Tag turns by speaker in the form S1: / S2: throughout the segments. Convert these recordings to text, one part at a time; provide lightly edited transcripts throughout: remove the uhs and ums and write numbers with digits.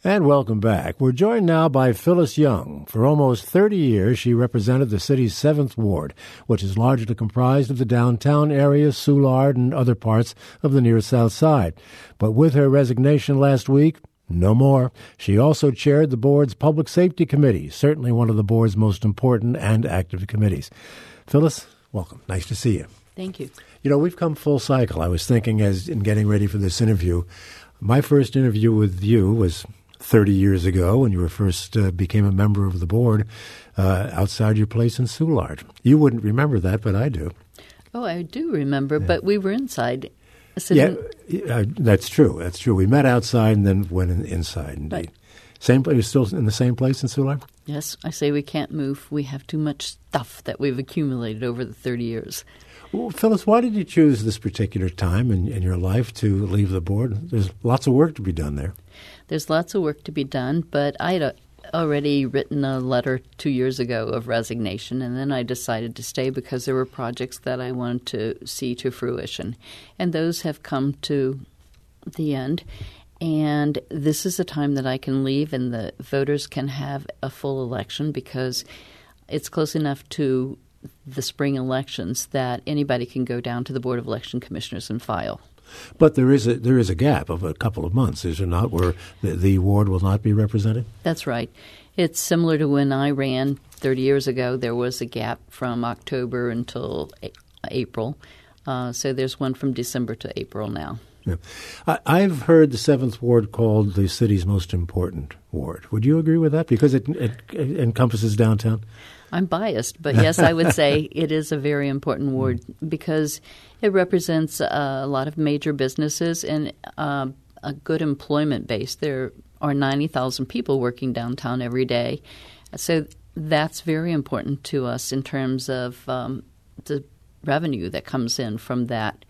S1: And welcome back. We're joined now by Phyllis Young. For almost 30 years, she represented the city's 7th Ward, which is largely comprised of the downtown area, Soulard, and other parts of the near South Side. But with her resignation last week, no more. She also chaired the board's Public Safety Committee, certainly one of the board's most important and active committees. Phyllis, welcome. Nice to see you.
S2: Thank you.
S1: You know, we've come full cycle. I was thinking as in getting ready for this interview, my first interview with you was 30 years ago when you were first became a member of the board outside your place in Soulard. You wouldn't remember that, but I do.
S2: Oh, I do remember, but we were inside.
S1: Yeah, that's true. That's true. We met outside and then went inside, indeed.
S2: Right.
S1: Same place, you're still in the same place in Soulard?
S2: Yes, I say we can't move. We have too much stuff that we've accumulated over the 30 years.
S1: Well, Phyllis, why did you choose this particular time in your life to leave the board? There's lots of work to be done there.
S2: There's lots of work to be done, but I had already written a letter 2 years ago of resignation, and then I decided to stay because there were projects that I wanted to see to fruition. And those have come to the end. And this is the time that I can leave and the voters can have a full election because it's close enough to the spring elections that anybody can go down to the Board of Election Commissioners and file.
S1: But there is a gap of a couple of months, is there not, where the ward will not be represented?
S2: That's right. It's similar to when I ran 30 years ago. There was a gap from October until April. So there's one from December to April now.
S1: Yeah. I've heard the 7th Ward called the city's most important ward. Would you agree with that? Because it encompasses downtown?
S2: I'm biased, but yes, I would say it is a very important ward because it represents a lot of major businesses and a good employment base. There are 90,000 people working downtown every day. So that's very important to us in terms of the revenue that comes in from that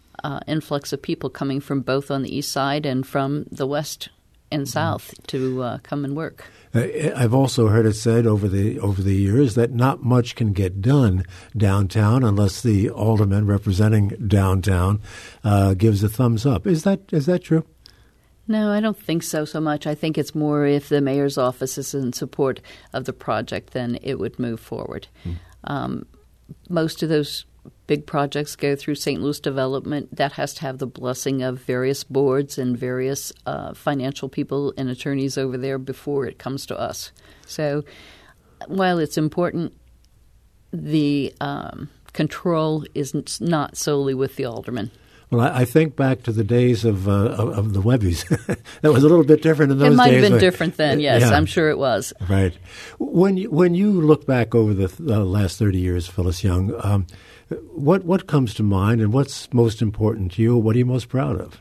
S2: influx of people coming from both on the east side and from the west and south to come and work.
S1: I've also heard it said over the years that not much can get done downtown unless the alderman representing downtown gives a thumbs up. Is that true?
S2: No, I don't think so much. I think it's more if the mayor's office is in support of the project, then it would move forward. Most of those big projects go through St. Louis Development. That has to have the blessing of various boards and various financial people and attorneys over there before it comes to us. So while it's important, the control is not solely with the alderman.
S1: Well, I think back to the days of the Webbies. That was a little bit different in those days.
S2: It might have been different then, yes. Yeah. I'm sure it was.
S1: Right. When you look back over the last 30 years, Phyllis Young, what comes to mind and what's most important to you? What are you most proud of?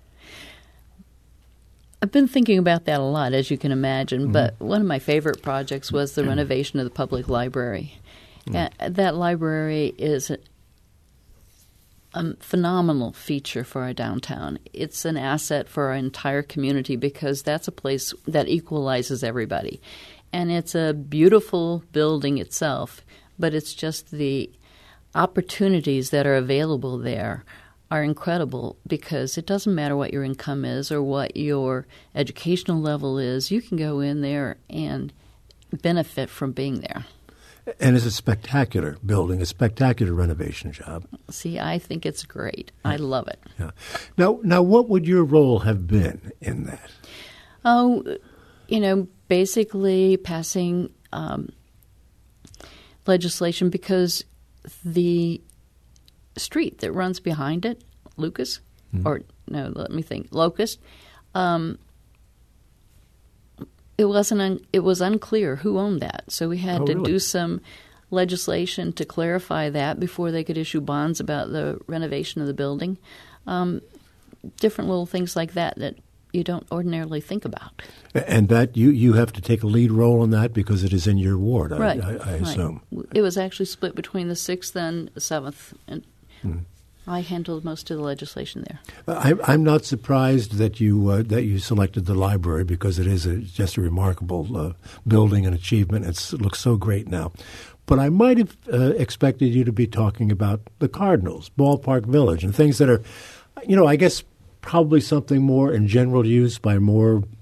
S2: I've been thinking about that a lot, as you can imagine, but one of my favorite projects was the renovation of the public library. That library is a phenomenal feature for our downtown. It's an asset for our entire community because that's a place that equalizes everybody. And it's a beautiful building itself, but it's just the opportunities that are available there are incredible because it doesn't matter what your income is or what your educational level is. You can go in there and benefit from being there.
S1: And it's a spectacular building, a spectacular renovation job.
S2: See, I think it's great. I love it.
S1: Yeah. Now, what would your role have been in that?
S2: Oh, basically passing legislation because the street that runs behind it, Locust, it was unclear who owned that. So we had to do some legislation to clarify that before they could issue bonds about the renovation of the building. Different little things like that you don't ordinarily think about. And
S1: that you have to take a lead role in that because it is in your ward,
S2: right.
S1: I assume.
S2: Right. It was actually split between the 6th and the 7th, and I handled most of the legislation there.
S1: I'm not surprised that you selected the library because it is just a remarkable building and achievement. It looks so great now. But I might have expected you to be talking about the Cardinals, Ballpark Village, and things that are, I guess probably something more in general use by more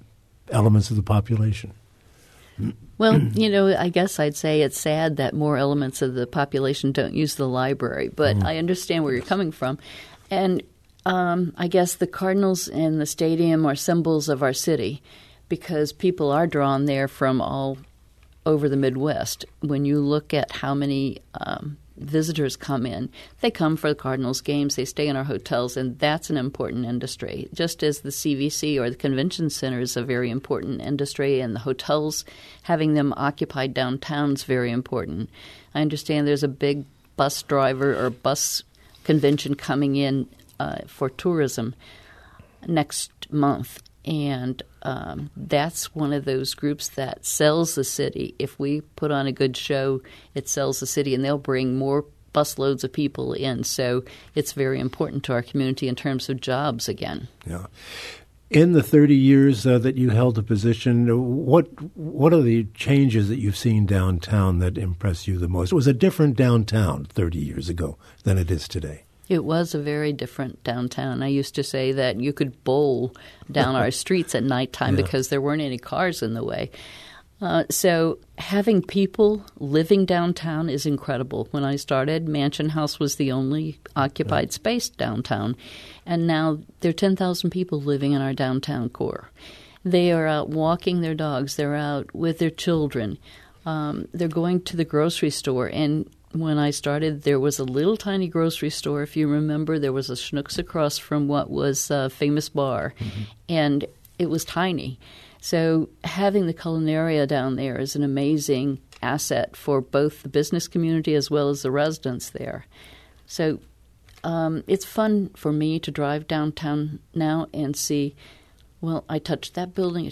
S1: elements of the population?
S2: Well, I guess I'd say it's sad that more elements of the population don't use the library, but I understand where you're coming from. And I guess the Cardinals and the stadium are symbols of our city because people are drawn there from all over the Midwest. When you look at how many visitors come in, they come for the Cardinals games, they stay in our hotels, and that's an important industry. Just as the CVC or the convention center is a very important industry, and the hotels, having them occupied downtown is very important. I understand there's a big bus driver or bus convention coming in for tourism next month. And that's one of those groups that sells the city. If we put on a good show, it sells the city, and they'll bring more busloads of people in. So it's very important to our community in terms of jobs again.
S1: Yeah. In the 30 years that you held the position, what are the changes that you've seen downtown that impress you the most? It was a different downtown 30 years ago than it is today.
S2: It was a very different downtown. I used to say that you could bowl down our streets at nighttime because there weren't any cars in the way. So having people living downtown is incredible. When I started, Mansion House was the only occupied space downtown, and now there are 10,000 people living in our downtown core. They are out walking their dogs. They're out with their children. They're going to the grocery store, and when I started, there was a little tiny grocery store. If you remember, there was a Schnucks across from what was a famous bar, and it was tiny. So having the Culinaria down there is an amazing asset for both the business community as well as the residents there. So it's fun for me to drive downtown now and see, well, I touched that building,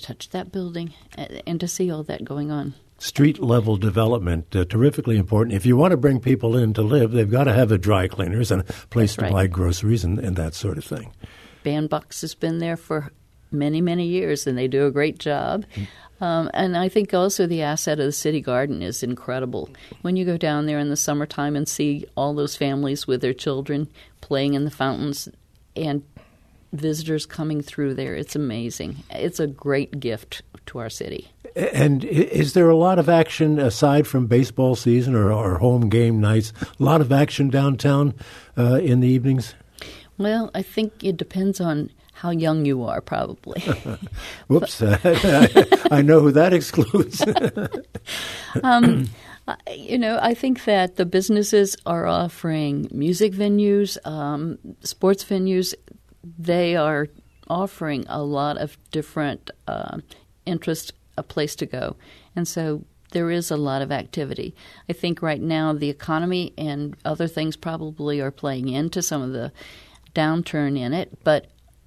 S2: and to see all that going on.
S1: Street-level development, terrifically important. If you want to bring people in to live, they've got to have a dry cleaners and a place to buy groceries and that sort of thing.
S2: Bandbox has been there for many, many years, and they do a great job. And I think also the asset of the City Garden is incredible. When you go down there in the summertime and see all those families with their children playing in the fountains and visitors coming through there, it's amazing. It's a great gift to our city.
S1: And is there a lot of action aside from baseball season or home game nights, a lot of action downtown in the evenings?
S2: Well, I think it depends on how young you are, probably.
S1: Whoops. I know who that excludes.
S2: I think that the businesses are offering music venues, sports venues. They are offering a lot of different interest, a place to go. And so there is a lot of activity. I think right now the economy and other things probably are playing into some of the downturn in it, but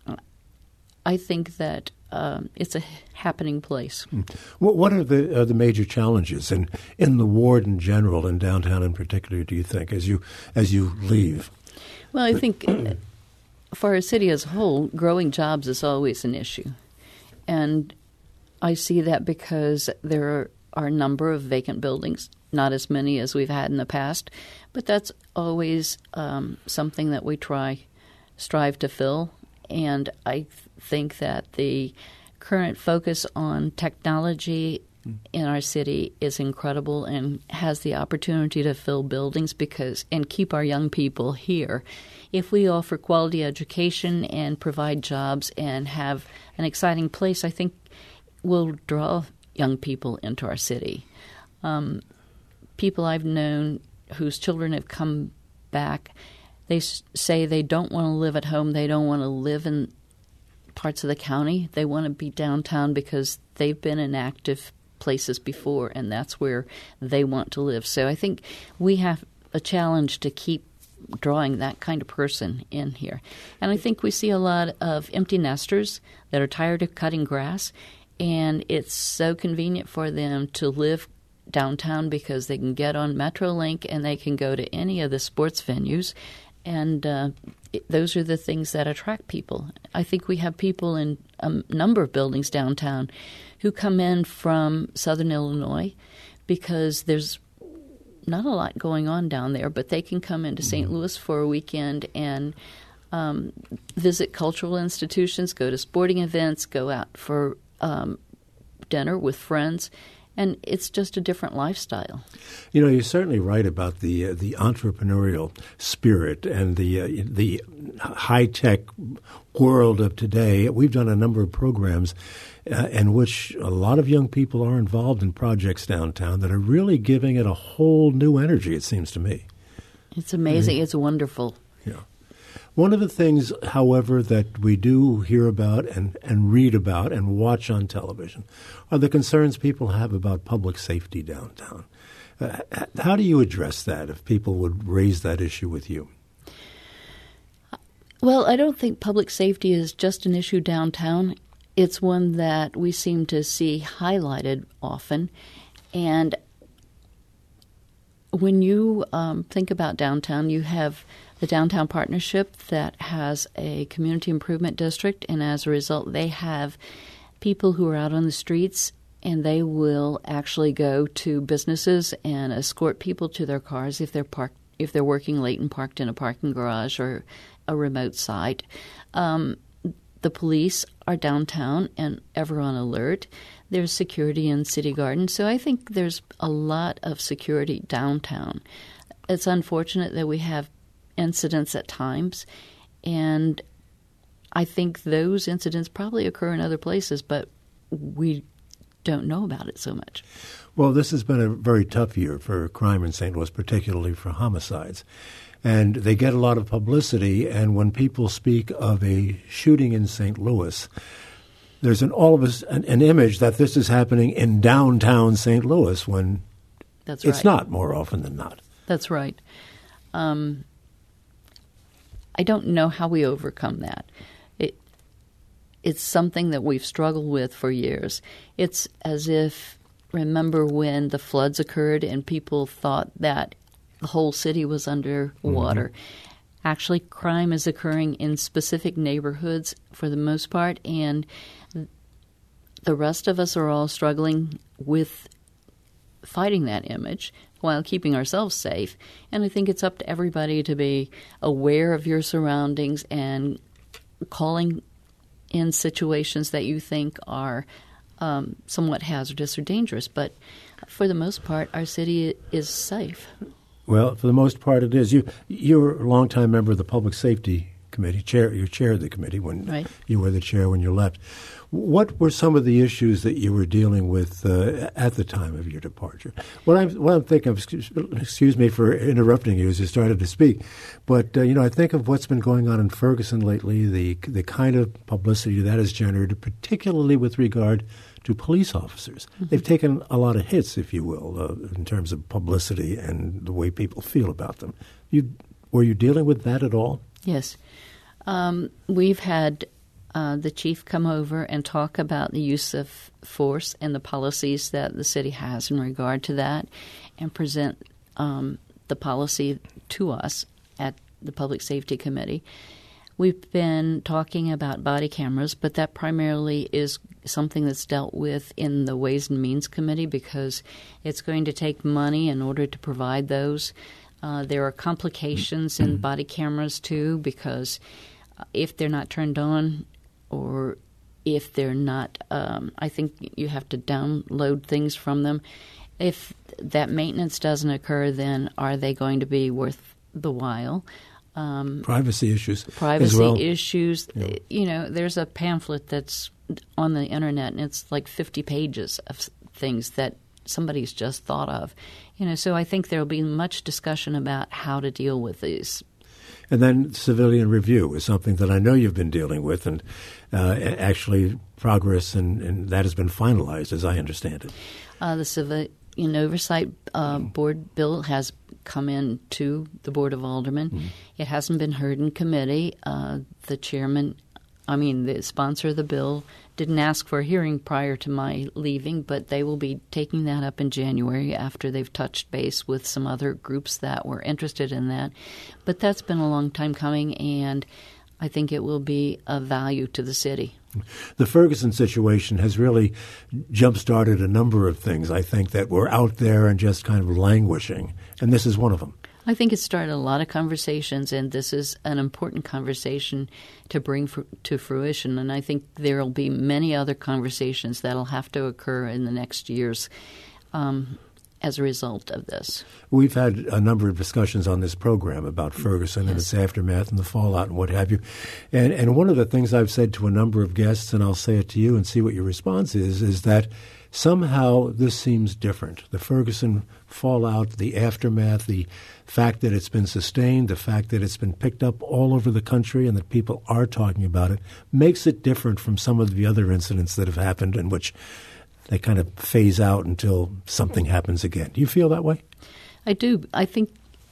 S2: I think that it's a happening place.
S1: What are the major challenges in the ward in general and downtown in particular, do you think, as you leave?
S2: Well, I think for our city as a whole, growing jobs is always an issue. And I see that because there are a number of vacant buildings, not as many as we've had in the past, but that's always something that we strive to fill. And I think that the current focus on technology in our city is incredible and has the opportunity to fill buildings and keep our young people here. If we offer quality education and provide jobs and have an exciting place, I think we'll draw young people into our city. People I've known whose children have come back, they say they don't want to live at home. They don't want to live in parts of the county. They want to be downtown because they've been in active places before, and that's where they want to live. So I think we have a challenge to keep drawing that kind of person in here. And I think we see a lot of empty nesters that are tired of cutting grass, and it's so convenient for them to live downtown because they can get on Metrolink and they can go to any of the sports venues. And those are the things that attract people. I think we have people in a number of buildings downtown who come in from Southern Illinois because there's not a lot going on down there, but they can come into St. Louis for a weekend and visit cultural institutions, go to sporting events, go out for dinner with friends, and it's just a different lifestyle.
S1: You know, you're certainly right about the entrepreneurial spirit and the high-tech world of today. We've done a number of programs in which a lot of young people are involved in projects downtown that are really giving it a whole new energy, it seems to me.
S2: It's amazing. It's wonderful.
S1: Yeah. One of the things, however, that we do hear about and read about and watch on television are the concerns people have about public safety downtown. How do you address that if people would raise that issue with you?
S2: Well, I don't think public safety is just an issue downtown. It's one that we seem to see highlighted often. And when you think about downtown, you have the Downtown Partnership that has a community improvement district, and as a result, they have people who are out on the streets, and they will actually go to businesses and escort people to their cars if they're working late and parked in a parking garage or a remote site. The police are downtown and ever on alert. There's security in City Garden, so I think there's a lot of security downtown. It's unfortunate that we have incidents at times, and I think those incidents probably occur in other places, but we don't know about it so much.
S1: Well, this has been a very tough year for crime in St. Louis, particularly for homicides. And they get a lot of publicity, and when people speak of a shooting in St. Louis, there's an image that this is happening in downtown St. Louis when it's not, more often than not.
S2: That's right. I don't know how we overcome that. It's something that we've struggled with for years. It's as if, remember when the floods occurred and people thought that the whole city was under water. Mm-hmm. Actually, crime is occurring in specific neighborhoods for the most part, and the rest of us are all struggling with fighting that image while keeping ourselves safe. And I think it's up to everybody to be aware of your surroundings and calling in situations that you think are somewhat hazardous or dangerous. But for the most part, our city is safe.
S1: Well, for the most part, it is. You're a longtime member of the Public Safety Committee. You chaired the committee when you were the chair when you left. What were some of the issues that you were dealing with at the time of your departure? What I'm thinking of, excuse me for interrupting you as you started to speak, but I think of what's been going on in Ferguson lately, the kind of publicity that has generated, particularly with regard to police officers. Mm-hmm. They've taken a lot of hits, if you will, in terms of publicity and the way people feel about them. Were you dealing with that at all?
S2: Yes. We've had the chief come over and talk about the use of force and the policies that the city has in regard to that, and present the policy to us at the Public Safety Committee. We've been talking about body cameras, but that primarily is something that's dealt with in the Ways and Means Committee because it's going to take money in order to provide those. There are complications in body cameras, too, because if they're not turned on or if they're not, I think you have to download things from them. If that maintenance doesn't occur, then are they going to be worth the while?
S1: Privacy issues.
S2: Privacy
S1: as well.
S2: issues.
S1: Yeah.
S2: There's a pamphlet that's on the internet, and it's like 50 pages of things that somebody's just thought of. So I think there will be much discussion about how to deal with these.
S1: And then civilian review is something that I know you've been dealing with, and actually progress, and that has been finalized, as I understand it.
S2: The Civilian Oversight Board bill has come in to the Board of Aldermen. Mm-hmm. It hasn't been heard in committee. The sponsor of the bill didn't ask for a hearing prior to my leaving, but they will be taking that up in January after they've touched base with some other groups that were interested in that. But that's been a long time coming, and I think it will be of value to the city.
S1: The Ferguson situation has really jump-started a number of things, I think, that were out there and just kind of languishing, and this is one of them.
S2: I think it started a lot of conversations, and this is an important conversation to bring to fruition. And I think there will be many other conversations that will have to occur in the next years as a result of this.
S1: We've had a number of discussions on this program about Ferguson and its aftermath and the fallout and what have you. And one of the things I've said to a number of guests, and I'll say it to you and see what your response is that somehow this seems different. The Ferguson fallout, the aftermath, the fact that it's been sustained, the fact that it's been picked up all over the country and that people are talking about it, makes it different from some of the other incidents that have happened in which they kind of phase out until something happens again. Do you feel that way?
S2: I do. I think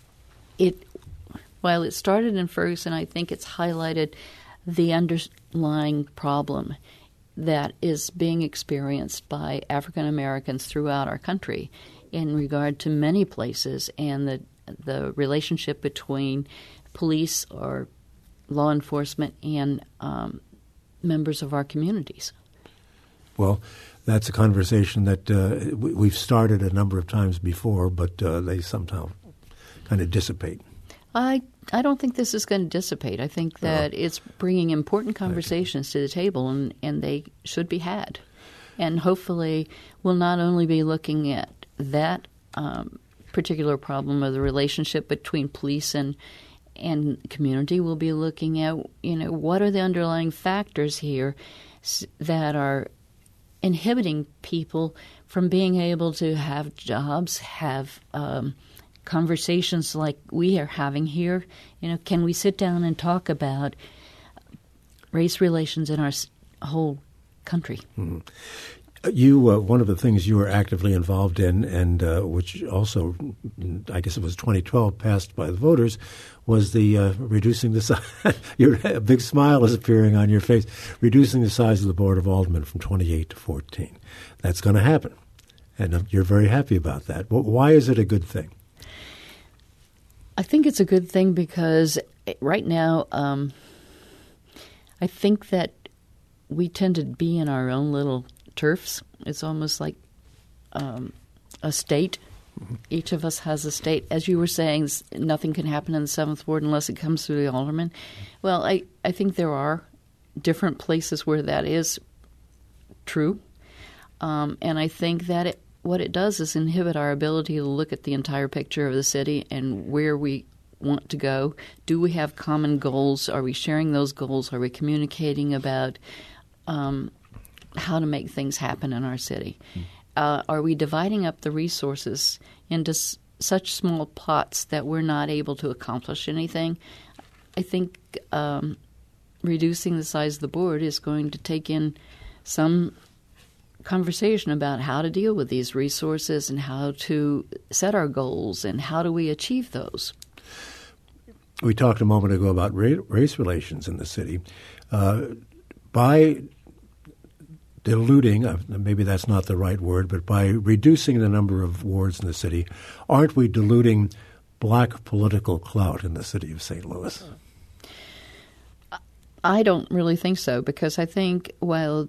S2: while it started in Ferguson, I think it's highlighted the underlying problem that is being experienced by African Americans throughout our country in regard to many places, and the relationship between police or law enforcement and members of our communities.
S1: Well, that's a conversation that we've started a number of times before, but they somehow kind of dissipate.
S2: I don't think this is going to dissipate. I think that it's bringing important conversations to the table, and they should be had. And hopefully we'll not only be looking at that particular problem of the relationship between police and community. We'll be looking at, what are the underlying factors here that are inhibiting people from being able to have jobs, have conversations like we are having here. Can we sit down and talk about race relations in our whole country? Mm-hmm.
S1: You, one of the things you were actively involved in, and which also, I guess it was 2012, passed by the voters, was the reducing the size. A big smile is appearing on your face. Reducing the size of the Board of Aldermen from 28 to 14. That's going to happen, and you're very happy about that. Why is it a good thing?
S2: I think it's a good thing because right now, I think that we tend to be in our own little turfs. It's almost like a state. Mm-hmm. Each of us has a state. As you were saying, nothing can happen in the 7th Ward unless it comes through the alderman. Well, I think there are different places where that is true. And I think that what it does is inhibit our ability to look at the entire picture of the city and where we want to go. Do we have common goals? Are we sharing those goals? Are we communicating about how to make things happen in our city? Are we dividing up the resources into such small pots that we're not able to accomplish anything? I think reducing the size of the board is going to take in some conversation about how to deal with these resources and how to set our goals and how do we achieve those.
S1: We talked a moment ago about race relations in the city. By diluting, maybe that's not the right word, but by reducing the number of wards in the city, aren't we diluting black political clout in the city of St. Louis?
S2: I don't really think so, because I think while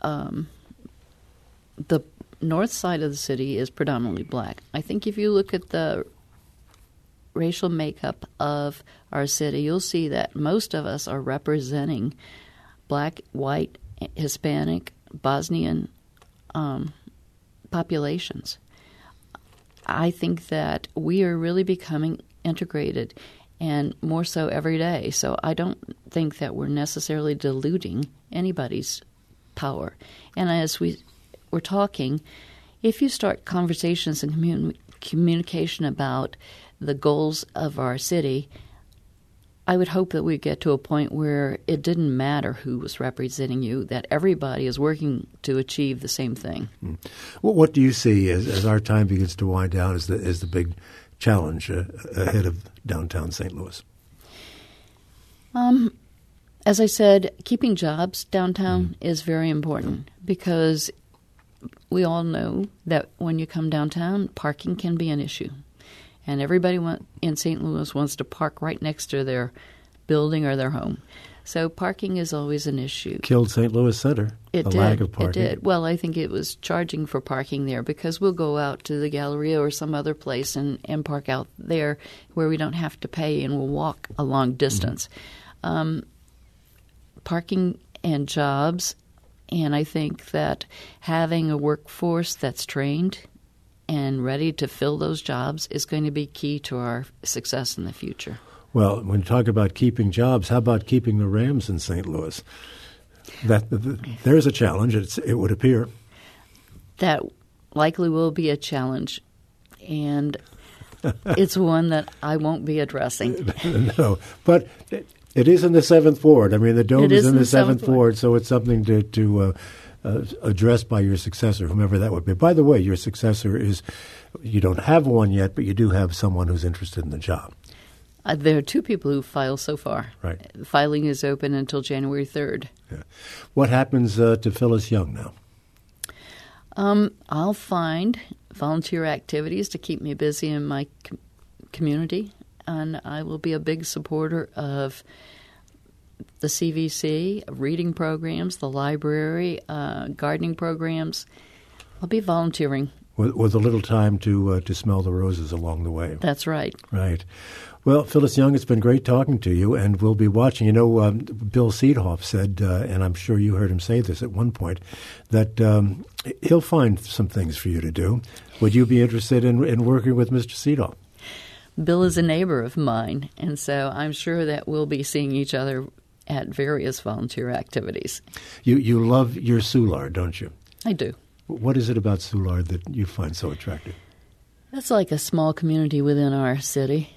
S2: the north side of the city is predominantly black, I think if you look at the racial makeup of our city, you'll see that most of us are representing black, white, Hispanic, Bosnian populations. I think that we are really becoming integrated, and more so every day. So I don't think that we're necessarily diluting anybody's power. And as we're talking, if you start conversations and communication about the goals of our city, I would hope that we get to a point where it didn't matter who was representing you, that everybody is working to achieve the same thing.
S1: Well, what do you see as our time begins to wind down as the big challenge ahead of downtown St. Louis?
S2: As I said, keeping jobs downtown is very important, because we all know that when you come downtown, parking can be an issue. And everybody in St. Louis wants to park right next to their building or their home. So parking is always an issue.
S1: Killed St. Louis Center, lack of parking.
S2: It did. Well, I think it was charging for parking there because we'll go out to the Galleria or some other place and park out there where we don't have to pay and we'll walk a long distance. Parking and jobs, and I think that having a workforce that's trained and ready to fill those jobs is going to be key to our success in the future.
S1: Well, when you talk about keeping jobs, how about keeping the Rams in St. Louis? There's a challenge, it would appear.
S2: That likely will be a challenge, and it's one that I won't be addressing.
S1: No, but it is in the 7th Ward. I mean, the Dome is in the 7th Ward, so it's something to address by your successor, whomever that would be. By the way, your successor is, you don't have one yet, but you do have someone who's interested in the job.
S2: There are 2 people who filed so far.
S1: Right.
S2: Filing is open until January 3rd.
S1: Yeah. What happens to Phyllis Young now?
S2: I'll find volunteer activities to keep me busy in my community, and I will be a big supporter of the CVC, reading programs, the library, gardening programs. I'll be volunteering.
S1: With a little time to smell the roses along the way.
S2: That's right.
S1: Right. Well, Phyllis Young, it's been great talking to you, and we'll be watching. You know, Bill Seedhoff said, and I'm sure you heard him say this at one point, that he'll find some things for you to do. Would you be interested in working with Mr. Seedhoff?
S2: Bill is a neighbor of mine, and so I'm sure that we'll be seeing each other at various volunteer activities. You love your Soulard, don't you? I do. What is it about Soulard that you find so attractive? It's like a small community within our city.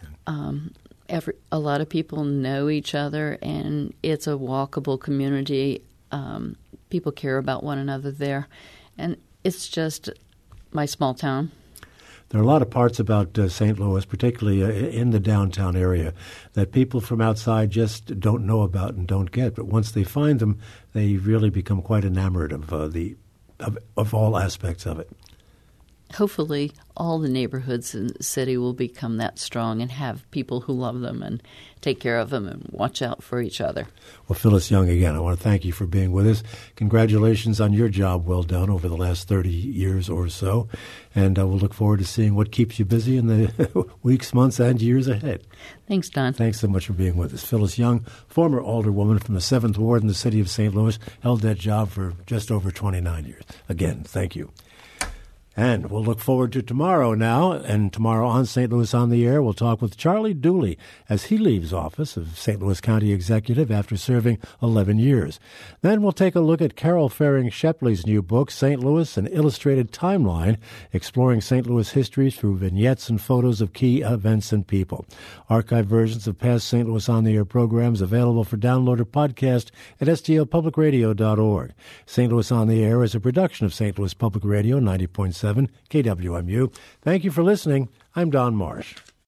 S2: A lot of people know each other, and it's a walkable community. People care about one another there, and it's just my small town. There are a lot of parts about St. Louis, particularly in the downtown area, that people from outside just don't know about and don't get. But once they find them, they really become quite enamored of all aspects of it. Hopefully, all the neighborhoods in the city will become that strong and have people who love them and take care of them and watch out for each other. Well, Phyllis Young, again, I want to thank you for being with us. Congratulations on your job well done over the last 30 years or so. And we'll look forward to seeing what keeps you busy in the weeks, months, and years ahead. Thanks, Don. Thanks so much for being with us. Phyllis Young, former alderwoman from the 7th Ward in the city of St. Louis, held that job for just over 29 years. Again, thank you. And we'll look forward to tomorrow now. And tomorrow on St. Louis on the Air, we'll talk with Charlie Dooley as he leaves office of St. Louis County Executive after serving 11 years. Then we'll take a look at Carol Faring Shepley's new book, St. Louis, An Illustrated Timeline, exploring St. Louis history through vignettes and photos of key events and people. Archived versions of past St. Louis on the Air programs available for download or podcast at stlpublicradio.org. St. Louis on the Air is a production of St. Louis Public Radio 90.7 KWMU. Thank you for listening. I'm Don Marsh.